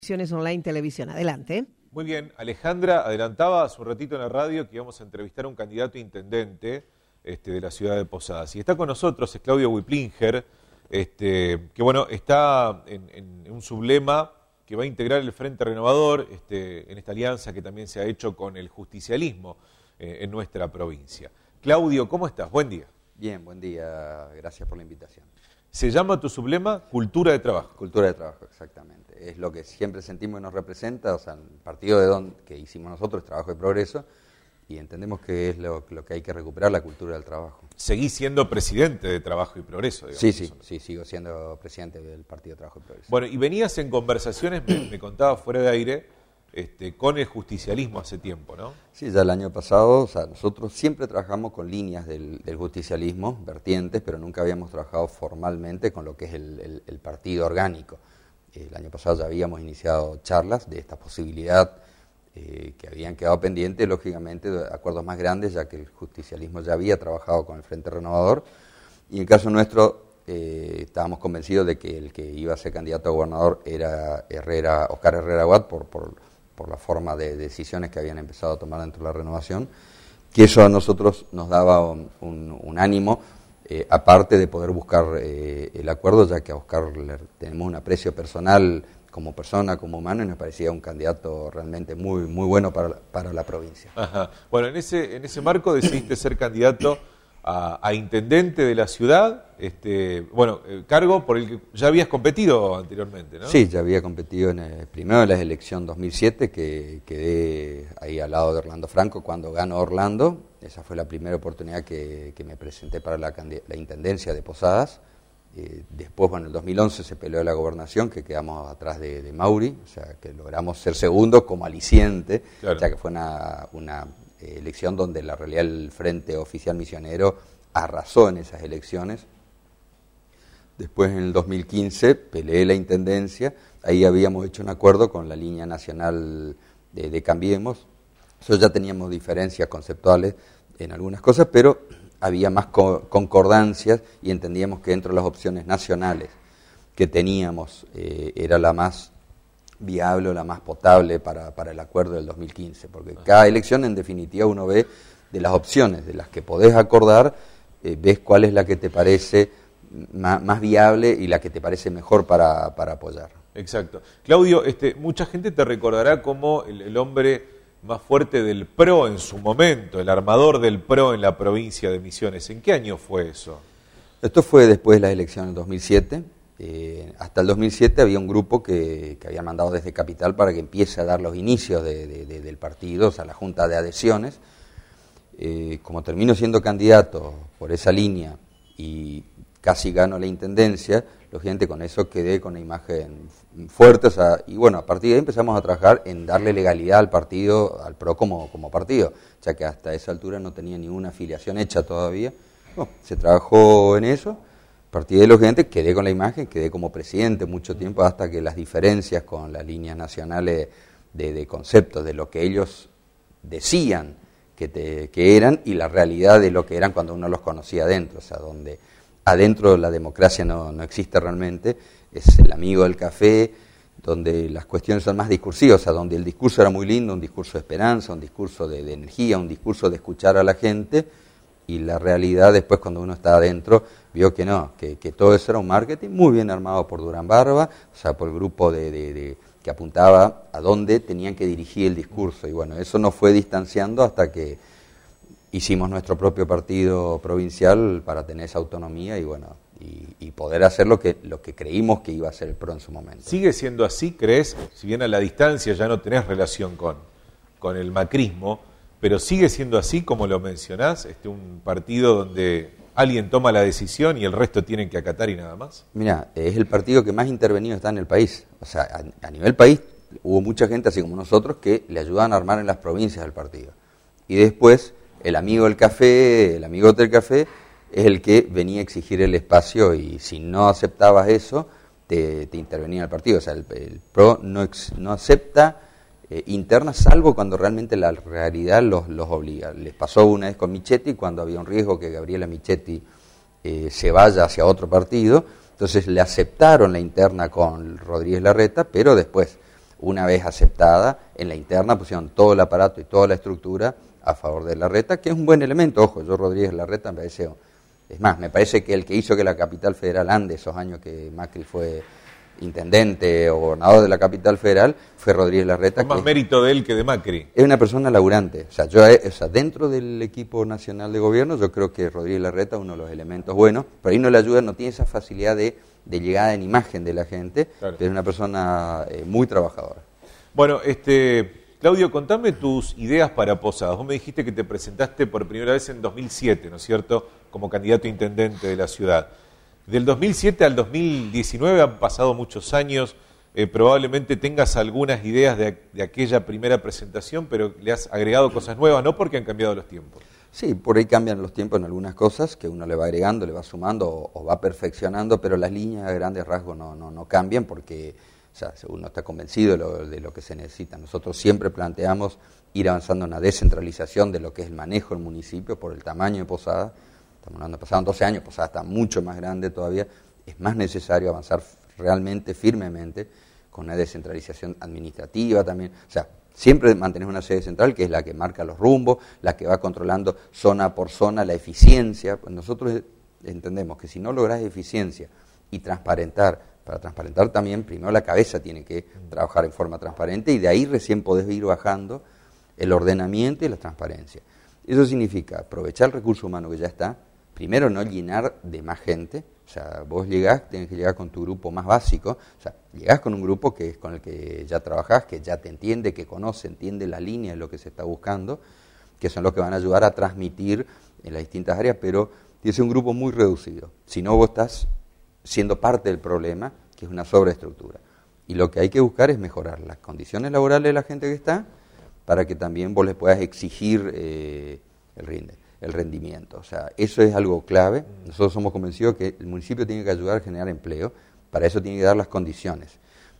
Online Televisión. Adelante. Muy bien, Alejandra adelantaba hace un ratito en la radio que íbamos a entrevistar a un candidato a intendente de la ciudad de Posadas. Y está con nosotros, es Claudio Wiplinger, que bueno, está en un sublema que va a integrar el Frente Renovador en esta alianza que también se ha hecho con el justicialismo en nuestra provincia. Claudio, ¿cómo estás? Buen día. Bien, buen día, gracias por la invitación. Se llama tu sublema Cultura de Trabajo. Cultura de Trabajo, exactamente. Es lo que siempre sentimos que nos representa, o sea, el partido que hicimos nosotros, Trabajo y Progreso, y entendemos que es lo que hay que recuperar, la cultura del trabajo. Seguís siendo presidente de Trabajo y Progreso, digamos. Sí, sigo siendo presidente del Partido Trabajo y Progreso. Bueno, y venías en conversaciones, me contabas fuera de aire, con el justicialismo hace tiempo, ¿no? Sí, ya el año pasado, o sea, nosotros siempre trabajamos con líneas del justicialismo, vertientes, pero nunca habíamos trabajado formalmente con lo que es el partido orgánico. El año pasado ya habíamos iniciado charlas de esta posibilidad que habían quedado pendientes, lógicamente, de acuerdos más grandes, ya que el justicialismo ya había trabajado con el Frente Renovador, y en el caso nuestro estábamos convencidos de que el que iba a ser candidato a gobernador era Oscar Herrera Watt, por la forma de decisiones que habían empezado a tomar dentro de la renovación, que eso a nosotros nos daba un ánimo, aparte de poder buscar el acuerdo, ya que a Oscar tenemos un aprecio personal como persona, como humano, y nos parecía un candidato realmente muy bueno para la provincia. Ajá. Bueno, en ese marco decidiste ser candidato a intendente de la ciudad, cargo por el que ya habías competido anteriormente, ¿no? Sí, ya había competido primero en la elección 2007, que quedé ahí al lado de Orlando Franco cuando ganó Orlando. Esa fue la primera oportunidad que me presenté para la intendencia de Posadas. Después, bueno, en el 2011 se peleó la gobernación, que quedamos atrás de Mauri, o sea, que logramos ser segundos como aliciente, claro. Ya que fue una elección donde la realidad el Frente Oficial Misionero arrasó en esas elecciones. Después, en el 2015, peleé la intendencia, ahí habíamos hecho un acuerdo con la línea nacional de Cambiemos. Nosotros ya teníamos diferencias conceptuales en algunas cosas, pero había más concordancias y entendíamos que dentro de las opciones nacionales que teníamos era la más viable o la más potable para el acuerdo del 2015, porque cada elección en definitiva uno ve de las opciones, de las que podés acordar, ves cuál es la que te parece más viable y la que te parece mejor para apoyar. Exacto. Claudio, mucha gente te recordará como el hombre más fuerte del PRO en su momento, el armador del PRO en la provincia de Misiones. ¿En qué año fue eso? Esto fue después de las elecciones del 2007. Hasta el 2007 había un grupo que había mandado desde Capital para que empiece a dar los inicios del partido, o sea, la junta de adhesiones. Como termino siendo candidato por esa línea y casi gano la intendencia, lógicamente con eso quedé con una imagen fuerte, o sea, y bueno, a partir de ahí empezamos a trabajar en darle legalidad al partido, al PRO como partido, ya que hasta esa altura no tenía ninguna afiliación hecha todavía. Bueno, se trabajó en eso. A partir de ahí, lógicamente, quedé con la imagen, quedé como presidente mucho tiempo, hasta que las diferencias con las líneas nacionales de conceptos, de lo que ellos decían que eran y la realidad de lo que eran cuando uno los conocía adentro, o sea, donde adentro la democracia no existe realmente, es el amigo del café, donde las cuestiones son más discursivas, o sea, donde el discurso era muy lindo, un discurso de esperanza, un discurso de energía, un discurso de escuchar a la gente, y la realidad después cuando uno está adentro vio que no, que todo eso era un marketing muy bien armado por Durán Barba, o sea, por el grupo que apuntaba a dónde tenían que dirigir el discurso, y bueno, eso nos fue distanciando hasta que hicimos nuestro propio partido provincial para tener esa autonomía y bueno, y poder hacer lo que creímos que iba a ser el PRO en su momento. ¿Sigue siendo así, crees? Si bien a la distancia ya no tenés relación con el macrismo, pero sigue siendo así como lo mencionás, un partido donde alguien toma la decisión y el resto tienen que acatar y nada más. Mira, es el partido que más intervenido está en el país. O sea, a nivel país hubo mucha gente, así como nosotros, que le ayudaban a armar en las provincias del partido. Y después, el amigo del café, el amigo del café, es el que venía a exigir el espacio y si no aceptabas eso, te intervenía en el partido. O sea, el PRO no acepta internas, salvo cuando realmente la realidad los obliga. Les pasó una vez con Michetti, cuando había un riesgo que Gabriela Michetti se vaya hacia otro partido, entonces le aceptaron la interna con Rodríguez Larreta, pero después una vez aceptada, en la interna pusieron todo el aparato y toda la estructura a favor de Larreta, que es un buen elemento. Ojo, yo Rodríguez Larreta me parece, es más, me parece que el que hizo que la capital federal ande esos años que Macri fue intendente o gobernador de la capital federal fue Rodríguez Larreta. Con más mérito de él que de Macri. Es una persona laburante. O sea, dentro del equipo nacional de gobierno, yo creo que Rodríguez Larreta es uno de los elementos buenos, pero ahí no le ayuda, no tiene esa facilidad de llegada en imagen de la gente, claro. Pero es una persona muy trabajadora. Bueno, Claudio, contame tus ideas para Posadas. Vos me dijiste que te presentaste por primera vez en 2007, ¿no es cierto?, como candidato a intendente de la ciudad. Del 2007 al 2019 han pasado muchos años, probablemente tengas algunas ideas de aquella primera presentación, pero le has agregado cosas nuevas, ¿no?, porque han cambiado los tiempos. Sí, por ahí cambian los tiempos en algunas cosas, que uno le va agregando, le va sumando o va perfeccionando, pero las líneas a grandes rasgos no cambian porque, o sea, uno está convencido de lo que se necesita. Nosotros siempre planteamos ir avanzando en una descentralización de lo que es el manejo del municipio por el tamaño de Posadas. Estamos hablando, pasaron 12 años, Posadas está mucho más grande todavía. Es más necesario avanzar realmente, firmemente, con una descentralización administrativa también. O sea, siempre mantener una sede central que es la que marca los rumbos, la que va controlando zona por zona la eficiencia. Pues nosotros entendemos que si no lográs eficiencia y transparentar, para transparentar también, primero la cabeza tiene que trabajar en forma transparente y de ahí recién podés ir bajando el ordenamiento y la transparencia. Eso significa aprovechar el recurso humano que ya está, primero no llenar de más gente, o sea, vos llegás, tenés que llegar con tu grupo más básico, o sea, llegás con un grupo que es con el que ya trabajás, que ya te entiende, que conoce, entiende la línea de lo que se está buscando, que son los que van a ayudar a transmitir en las distintas áreas, pero tiene que ser un grupo muy reducido, si no vos estás siendo parte del problema, que es una sobreestructura. Y lo que hay que buscar es mejorar las condiciones laborales de la gente que está, para que también vos les puedas exigir el rendimiento. O sea, eso es algo clave. Nosotros somos convencidos que el municipio tiene que ayudar a generar empleo, para eso tiene que dar las condiciones.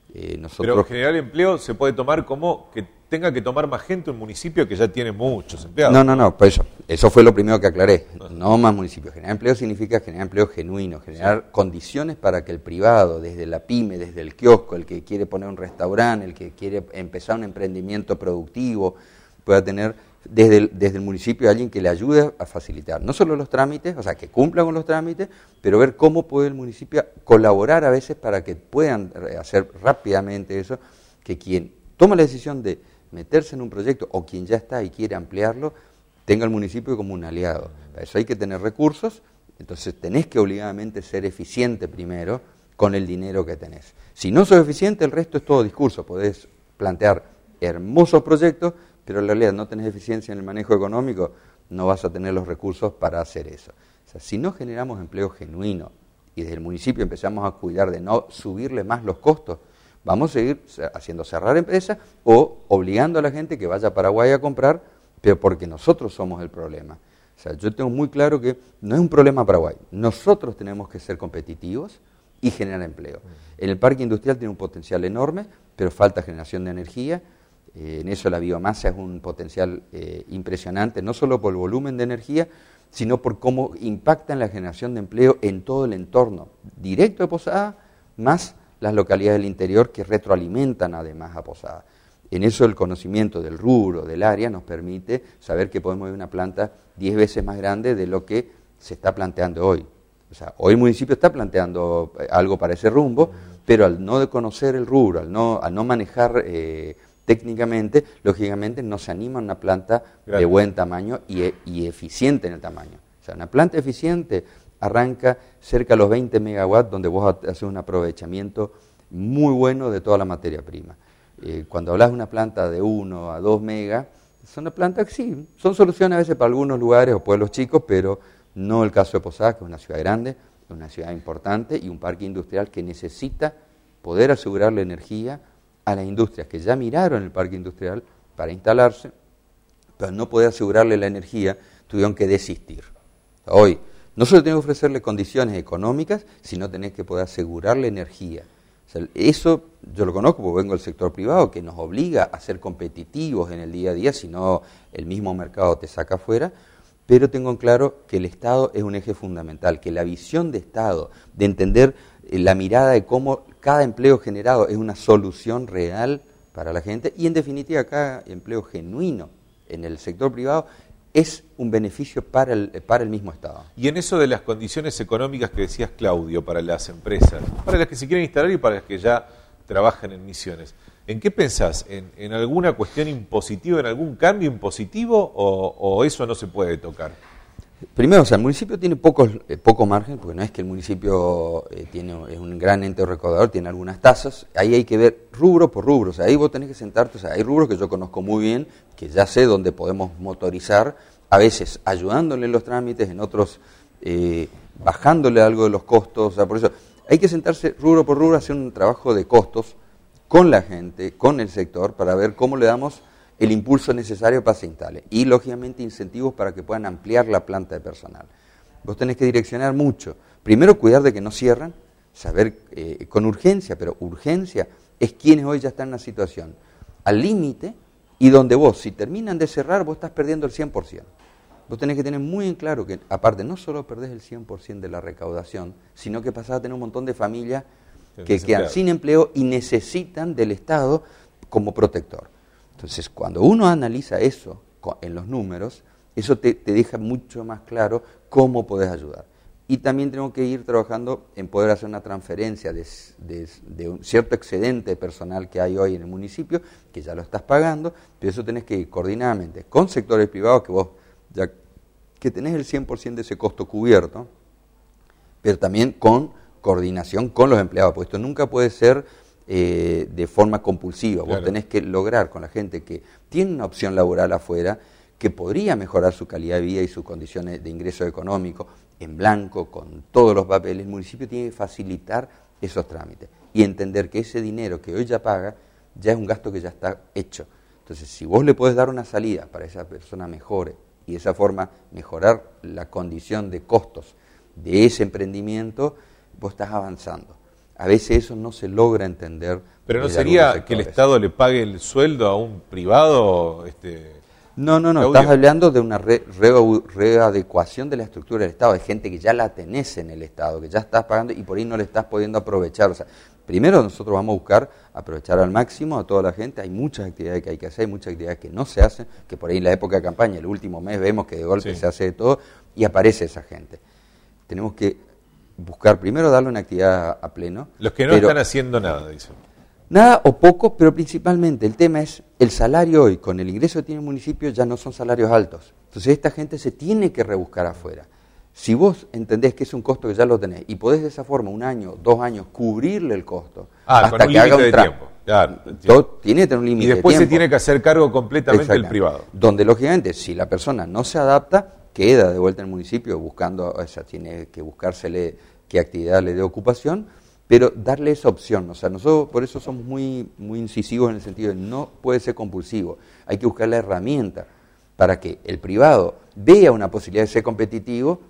Pero generar empleo se puede tomar como que tenga que tomar más gente un municipio que ya tiene muchos empleados. No, por eso fue lo primero que aclaré. No más municipios. Generar empleo significa generar empleo genuino, generar condiciones para que el privado, desde la pyme, desde el kiosco, el que quiere poner un restaurante, el que quiere empezar un emprendimiento productivo, pueda tener desde el municipio alguien que le ayude a facilitar no solo los trámites, o sea, que cumpla con los trámites, pero ver cómo puede el municipio colaborar a veces para que puedan hacer rápidamente eso, que quien toma la decisión de meterse en un proyecto o quien ya está y quiere ampliarlo, tenga el municipio como un aliado. Para eso hay que tener recursos, entonces tenés que obligadamente ser eficiente primero con el dinero que tenés. Si no sos eficiente, el resto es todo discurso, podés plantear hermosos proyectos, pero en realidad no tenés eficiencia en el manejo económico, no vas a tener los recursos para hacer eso. O sea, si no generamos empleo genuino y desde el municipio empezamos a cuidar de no subirle más los costos, vamos a seguir haciendo cerrar empresas o obligando a la gente que vaya a Paraguay a comprar, pero porque nosotros somos el problema. O sea, yo tengo muy claro que no es un problema Paraguay. Nosotros tenemos que ser competitivos y generar empleo. En el parque industrial tiene un potencial enorme, pero falta generación de energía. En eso la biomasa es un potencial impresionante, no solo por el volumen de energía, sino por cómo impacta en la generación de empleo en todo el entorno directo de Posadas, más las localidades del interior que retroalimentan además a Posadas. En eso el conocimiento del rubro, del área, nos permite saber que podemos ver una planta 10 veces más grande de lo que se está planteando hoy. O sea, hoy el municipio está planteando algo para ese rumbo, pero al no conocer el rubro, al no manejar técnicamente, lógicamente no se anima a una planta de buen tamaño y eficiente en el tamaño. O sea, una planta eficiente arranca cerca de los 20 megawatts, donde vos haces un aprovechamiento muy bueno de toda la materia prima. Cuando hablas de una planta de 1 a 2 megas, son una planta que sí, son soluciones a veces para algunos lugares o pueblos chicos, pero no el caso de Posadas, que es una ciudad grande, es una ciudad importante y un parque industrial que necesita poder asegurarle energía a las industrias que ya miraron el parque industrial para instalarse, pero no poder asegurarle la energía, tuvieron que desistir. Hoy, no solo tenés que ofrecerle condiciones económicas, sino tenés que poder asegurarle energía. O sea, eso yo lo conozco porque vengo del sector privado, que nos obliga a ser competitivos en el día a día, si no el mismo mercado te saca afuera, pero tengo en claro que el Estado es un eje fundamental, que la visión de Estado, de entender la mirada de cómo cada empleo generado es una solución real para la gente y en definitiva acá empleo genuino en el sector privado es un beneficio para el mismo Estado. Y en eso de las condiciones económicas que decías, Claudio, para las empresas, para las que se quieren instalar y para las que ya trabajan en Misiones, ¿en qué pensás? ¿En alguna cuestión impositiva, en algún cambio impositivo o eso no se puede tocar? Primero, o sea, el municipio tiene poco margen, porque no es que el municipio es un gran ente recaudador, tiene algunas tasas, ahí hay que ver rubro por rubro, o sea, ahí vos tenés que sentarte, o sea, hay rubros que yo conozco muy bien, que ya sé dónde podemos motorizar, a veces ayudándole en los trámites, en otros bajándole algo de los costos, o sea, por eso hay que sentarse rubro por rubro, hacer un trabajo de costos con la gente, con el sector, para ver cómo le damos el impulso necesario para que se instale. Y, lógicamente, incentivos para que puedan ampliar la planta de personal. Vos tenés que direccionar mucho. Primero, cuidar de que no cierran, saber con urgencia, pero urgencia es quienes hoy ya están en una situación al límite y donde vos, si terminan de cerrar, vos estás perdiendo el 100%. Vos tenés que tener muy en claro que, aparte, no solo perdés el 100% de la recaudación, sino que pasás a tener un montón de familias que quedan sin empleo y necesitan del Estado como protector. Entonces, cuando uno analiza eso en los números, eso te deja mucho más claro cómo podés ayudar. Y también tenemos que ir trabajando en poder hacer una transferencia de un cierto excedente personal que hay hoy en el municipio, que ya lo estás pagando, pero eso tenés que ir coordinadamente con sectores privados, que vos ya que tenés el 100% de ese costo cubierto, pero también con coordinación con los empleados, porque esto nunca puede ser de forma compulsiva. Claro. Vos tenés que lograr con la gente que tiene una opción laboral afuera, que podría mejorar su calidad de vida y sus condiciones de ingreso económico, en blanco, con todos los papeles. El municipio tiene que facilitar esos trámites y entender que ese dinero que hoy ya paga, ya es un gasto que ya está hecho. Entonces, si vos le podés dar una salida para que esa persona mejore y de esa forma mejorar la condición de costos de ese emprendimiento, vos estás avanzando. A veces eso no se logra entender. ¿Pero no sería que el Estado le pague el sueldo a un privado? No, estás hablando de una readecuación de la estructura del Estado. Hay gente que ya la tenés en el Estado, que ya estás pagando y por ahí no le estás pudiendo aprovechar. O sea, primero nosotros vamos a buscar aprovechar al máximo a toda la gente. Hay muchas actividades que hay que hacer, hay muchas actividades que no se hacen, que por ahí en la época de campaña, el último mes, vemos que de golpe se hace de todo y aparece esa gente. Tenemos que buscar primero darle una actividad a pleno. Los que no están haciendo nada, dicen. Nada o poco, pero principalmente el tema es el salario hoy, con el ingreso que tiene el municipio, ya no son salarios altos. Entonces esta gente se tiene que rebuscar afuera. Si vos entendés que es un costo que ya lo tenés y podés de esa forma 1 año, 2 años cubrirle el costo hasta que haga un tiempo. Claro, tiene que tener un límite de tiempo. Y después se tiene que hacer cargo completamente el privado. Donde lógicamente si la persona no se adapta, queda de vuelta en el municipio buscando, o sea, tiene que buscársele qué actividad le dé ocupación, pero darle esa opción. O sea, nosotros por eso somos muy incisivos en el sentido de no puede ser compulsivo. Hay que buscar la herramienta para que el privado vea una posibilidad de ser competitivo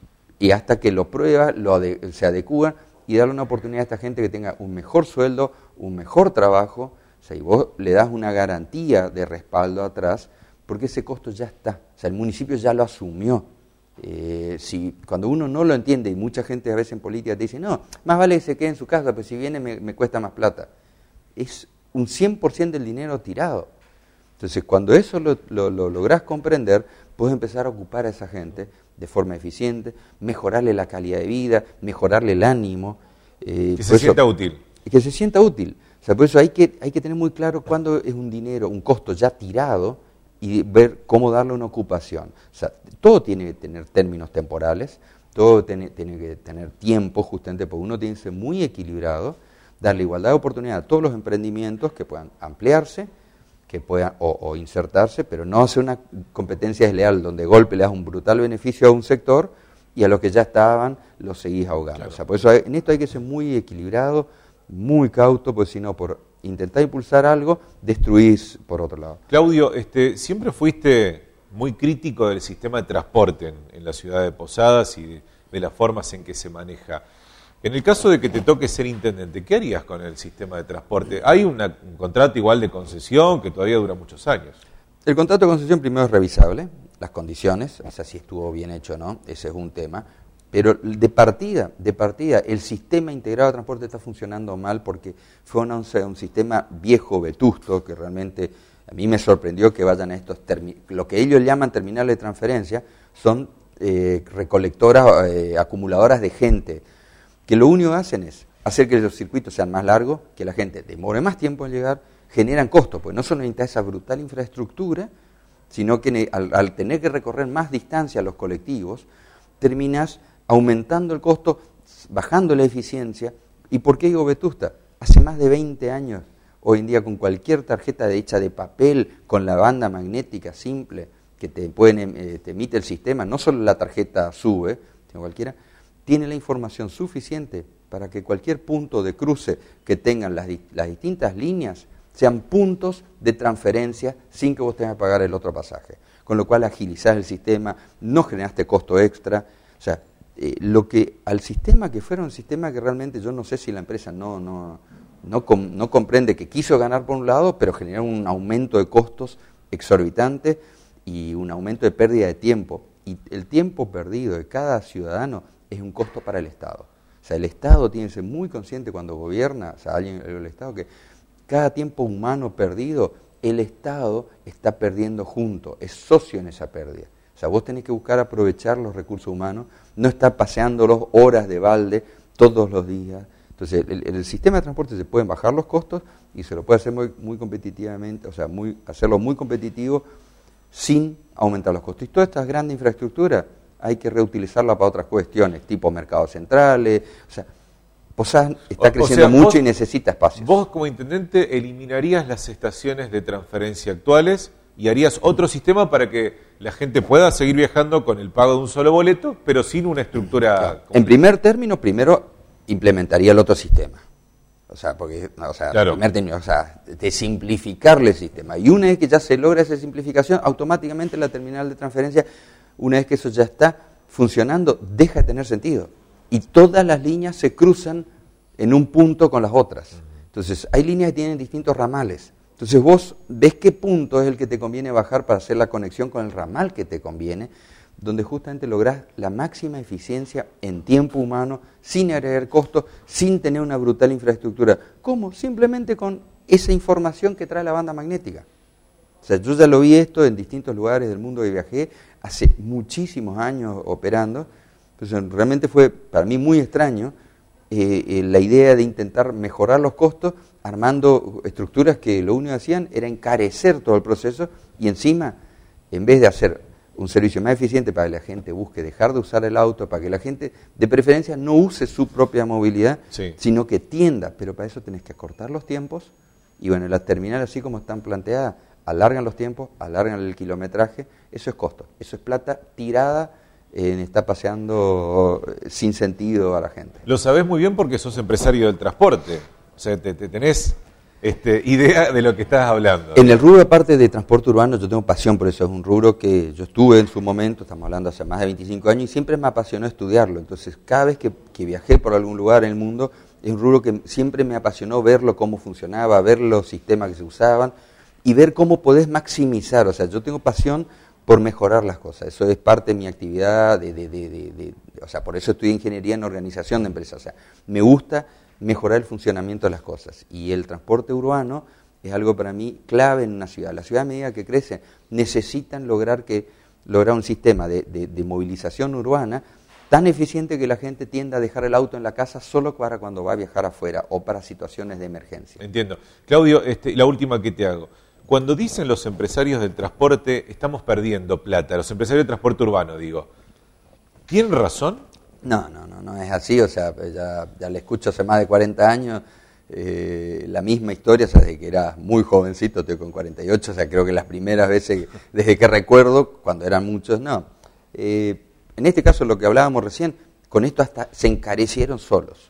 y hasta que lo prueba, se adecúa y darle una oportunidad a esta gente que tenga un mejor sueldo, un mejor trabajo. O sea, y vos le das una garantía de respaldo atrás, porque ese costo ya está. O sea, el municipio ya lo asumió. Cuando uno no lo entiende, y mucha gente a veces en política te dice, no, más vale que se quede en su casa, pues si viene me cuesta más plata. Es un 100% del dinero tirado. Entonces, cuando eso lo lográs comprender, puedes empezar a ocupar a esa gente de forma eficiente, mejorarle la calidad de vida, mejorarle el ánimo. Que se sienta útil. Que se sienta útil. O sea, por eso hay que tener muy claro cuándo es un dinero, un costo ya tirado, y ver cómo darle una ocupación. O sea, todo tiene que tener términos temporales, todo tiene que tener tiempo, justamente porque uno tiene que ser muy equilibrado, darle igualdad de oportunidad a todos los emprendimientos que puedan ampliarse, que puedan o insertarse, pero no hacer una competencia desleal donde de golpe le das un brutal beneficio a un sector y a los que ya estaban los seguís ahogando. Claro. O sea, por eso en esto hay que ser muy equilibrado, muy cauto, porque si no, por intentar impulsar algo, destruís por otro lado. Claudio, siempre fuiste muy crítico del sistema de transporte en la ciudad de Posadas y de las formas en que se maneja. En el caso de que te toque ser intendente, ¿qué harías con el sistema de transporte? Hay un contrato igual de concesión que todavía dura muchos años. El contrato de concesión primero es revisable, las condiciones, o sea, si estuvo bien hecho o no, ese es un tema. Pero de partida, el sistema integrado de transporte está funcionando mal porque fue un sistema viejo, vetusto, que realmente a mí me sorprendió que vayan a estos, lo que ellos llaman terminales de transferencia, son recolectoras, acumuladoras de gente, que lo único que hacen es hacer que los circuitos sean más largos, que la gente demore más tiempo en llegar, generan costos, pues no solo necesita esa brutal infraestructura, sino que al tener que recorrer más distancia a los colectivos, terminas aumentando el costo, bajando la eficiencia. ¿Y por qué digo vetusta? Hace más de 20 años, hoy en día con cualquier tarjeta hecha de papel, con la banda magnética simple que te emite el sistema, no solo la tarjeta SUBE, sino cualquiera, tiene la información suficiente para que cualquier punto de cruce que tengan las distintas líneas sean puntos de transferencia sin que vos tengas que pagar el otro pasaje. Con lo cual agilizás el sistema, no generaste costo extra. O sea, lo que al sistema que fuera un sistema que realmente yo no sé si la empresa no comprende que quiso ganar por un lado, pero generó un aumento de costos exorbitante y un aumento de pérdida de tiempo. Y el tiempo perdido de cada ciudadano es un costo para el Estado. O sea, el Estado tiene que ser muy consciente cuando gobierna, o sea, el Estado, que cada tiempo humano perdido, el Estado está perdiendo junto, es socio en esa pérdida. O sea, vos tenés que buscar aprovechar los recursos humanos, no estar paseándolos horas de balde todos los días. Entonces, el sistema de transporte se pueden bajar los costos y se lo puede hacer muy competitivamente, o sea, hacerlo muy competitivo sin aumentar los costos. Y todas estas grandes infraestructuras hay que reutilizarlas para otras cuestiones, tipo mercados centrales. O sea, Posadas está creciendo mucho y necesita espacios. Vos, como intendente, eliminarías las estaciones de transferencia actuales y harías otro sistema para que la gente pueda seguir viajando con el pago de un solo boleto, pero sin una estructura. Claro. En primer término, primero implementaría el otro sistema. O sea, claro. En primer término, de simplificarle el sistema. Y una vez que ya se logra esa simplificación, automáticamente la terminal de transferencia, una vez que eso ya está funcionando, deja de tener sentido. Y todas las líneas se cruzan en un punto con las otras. Entonces, hay líneas que tienen distintos ramales. Entonces, vos ves qué punto es el que te conviene bajar para hacer la conexión con el ramal que te conviene, donde justamente lográs la máxima eficiencia en tiempo humano, sin agregar costos, sin tener una brutal infraestructura. ¿Cómo? Simplemente con esa información que trae la banda magnética. O sea, yo ya lo vi esto en distintos lugares del mundo que viajé, hace muchísimos años operando. Entonces, realmente fue para mí muy extraño la idea de intentar mejorar los costos armando estructuras que lo único que hacían era encarecer todo el proceso y encima, en vez de hacer un servicio más eficiente para que la gente busque dejar de usar el auto, para que la gente de preferencia no use su propia movilidad, sí, sino que tienda, pero para eso tenés que acortar los tiempos y bueno, las terminales así como están planteadas, alargan los tiempos, alargan el kilometraje, eso es costo, eso es plata tirada, está paseando sin sentido a la gente. Lo sabés muy bien porque sos empresario del transporte, o sea, te tenés idea de lo que estás hablando. En el rubro, aparte de transporte urbano, yo tengo pasión por eso, es un rubro que yo estuve en su momento, estamos hablando hace más de 25 años, y siempre me apasionó estudiarlo, entonces cada vez que viajé por algún lugar en el mundo, es un rubro que siempre me apasionó verlo, cómo funcionaba, ver los sistemas que se usaban, y ver cómo podés maximizar, o sea, yo tengo pasión por mejorar las cosas, eso es parte de mi actividad, o sea, por eso estudié ingeniería en organización de empresas, o sea, me gusta mejorar el funcionamiento de las cosas, y el transporte urbano es algo para mí clave en una ciudad. Las ciudades a medida que crecen necesitan lograr un sistema de movilización urbana tan eficiente que la gente tienda a dejar el auto en la casa solo para cuando va a viajar afuera o para situaciones de emergencia. Entiendo. Claudio, la última que te hago. Cuando dicen los empresarios del transporte, estamos perdiendo plata, los empresarios del transporte urbano, digo, ¿tienen razón? No es así, o sea, ya le escucho hace más de 40 años la misma historia, o sea, desde que era muy jovencito, estoy con 48, o sea, creo que las primeras veces, desde que recuerdo, cuando eran muchos, no. En este caso, lo que hablábamos recién, con esto hasta se encarecieron solos,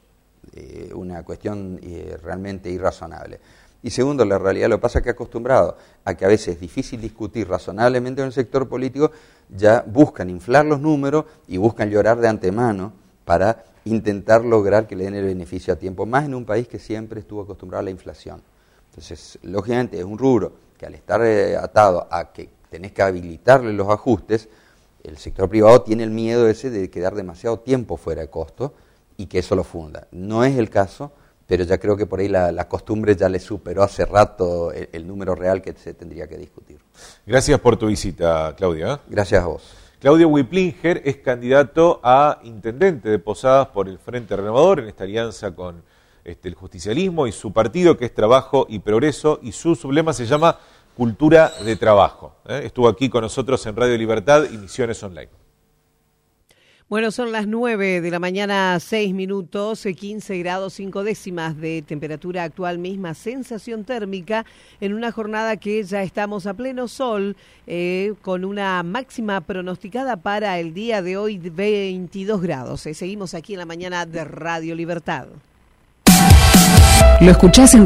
una cuestión realmente irrazonable. Y segundo, la realidad, lo que pasa es que acostumbrado a que a veces es difícil discutir razonablemente en el sector político, ya buscan inflar los números y buscan llorar de antemano para intentar lograr que le den el beneficio a tiempo, más en un país que siempre estuvo acostumbrado a la inflación. Entonces, lógicamente, es un rubro que al estar atado a que tenés que habilitarle los ajustes, El sector privado tiene el miedo ese de quedar demasiado tiempo fuera de costo y que eso lo funda. No es el caso, pero ya creo que por ahí la costumbre ya le superó hace rato el número real que se tendría que discutir. Gracias por tu visita, Claudia. Gracias a vos. Claudio Wiplinger es candidato a intendente de Posadas por el Frente Renovador en esta alianza con el justicialismo y su partido, que es Trabajo y Progreso, y su sublema se llama Cultura de Trabajo. Estuvo aquí con nosotros en Radio Libertad y Misiones Online. Bueno, son las 9 de la mañana, 6 minutos, 15 grados 5 décimas de temperatura actual, misma sensación térmica, en una jornada que ya estamos a pleno sol, con una máxima pronosticada para el día de hoy de 22 grados. Seguimos aquí en la mañana de Radio Libertad. Lo escuchás en